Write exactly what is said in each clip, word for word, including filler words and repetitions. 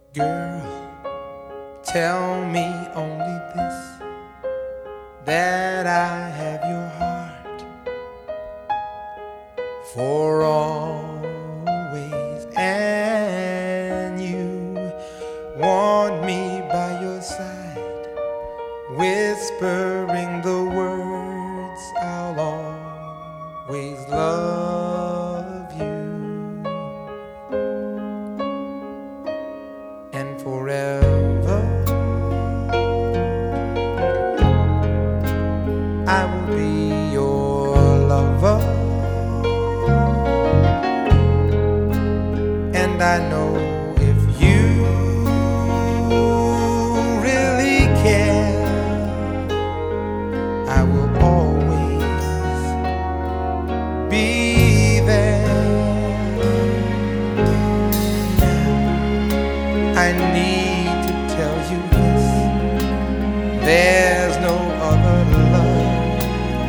Girl, tell me only this, that I have your heart for always, and you want me by your side, whispering the words, I'll always love you. And forever I will be your lover, and I know if you really care, I will always be there. I need to tell you this, there's no other love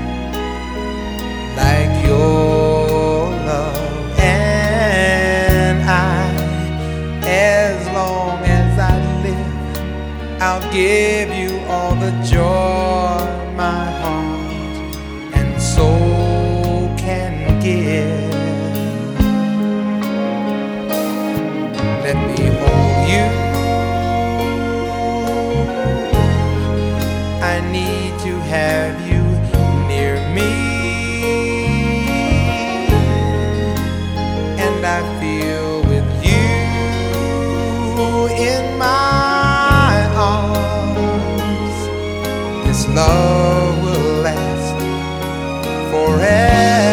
like your love, and I, as long as I live, I'll give you all the joy my heart and soul can give. Let me hold you, I need to have you near me, and I feel with you in my arms, this love will last forever.